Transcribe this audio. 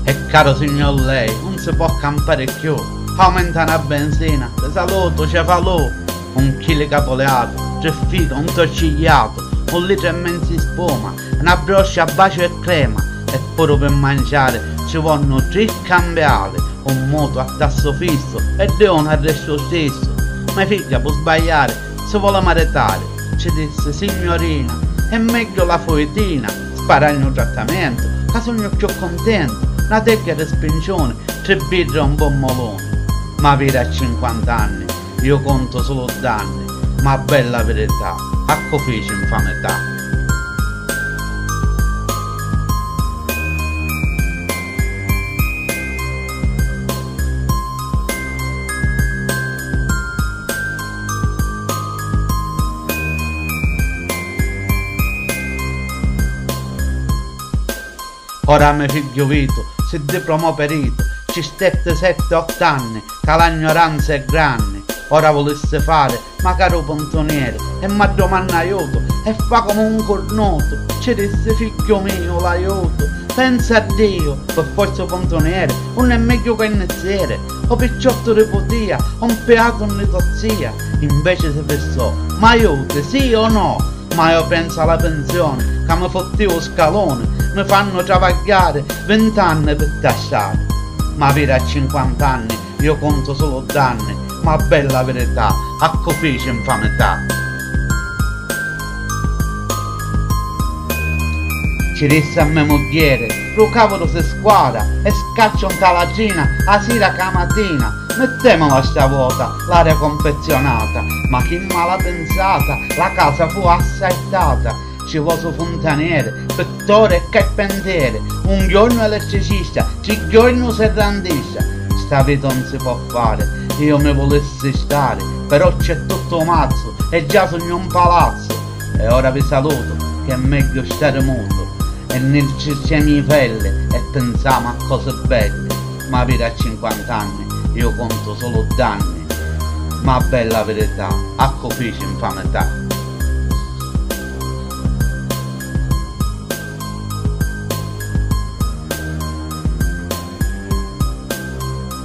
E caro signor lei, non si può campare più. Aumenta la benzina, te saluto, cefalù. Un chilo capoleato, 3 filo, un torcigliato, 1 litro e mezzo di spuma, una broccia a bacio e crema. E pure per mangiare ci vogliono 3 cambiali, un moto a tasso fisso e devono al resto stesso. Mia figlia può sbagliare, se vuole maritare. Ci disse, signorina, è meglio la foetina, sparare in un trattamento, che sono più contento. Una tecca di spincione, 3 birre e un buon molone. Ma vira a 50 anni, io conto solo danni, ma bella verità, a cofici infamità. Ora mio figlio Vito si diplomò perito, ci stette 7-8 anni, che l'ignoranza è grande. Ora volesse fare, ma caro pontoniere, e mi domanda aiuto, e fa come un cornuto. Ci disse, figlio mio, l'aiuto, pensa a Dio, per forza pontoniere, non è meglio che iniziare. O picciotto ripotia, un peato non tozzia. Invece si pensò, ma aiuto, sì o no? Ma io penso alla pensione, che mi fottivo scalone, mi fanno travagliare 20 anni per tassare. Ma vira a 50 anni, io conto solo danni, ma bella verità, a cofici infamità. Ci disse a mia moglie, lo cavolo si squadra e scaccia un talagina a sera che mattina. Mettemela sta vuota, l'aria confezionata, ma chi mala pensata, la casa fu assaettata. Ci vuole fontaniere, pittore e carpentiere, un giorno elettricista, 3 giorni serrandista. Sta vita non si può fare, io mi volessi stare, però c'è tutto mazzo e già sogno un palazzo. E ora vi saluto, che è meglio stare muto e nel circiani pelle e pensiamo a cose belle. Ma vira a 50 anni, io conto solo danni, ma bella verità, a cofici infamità.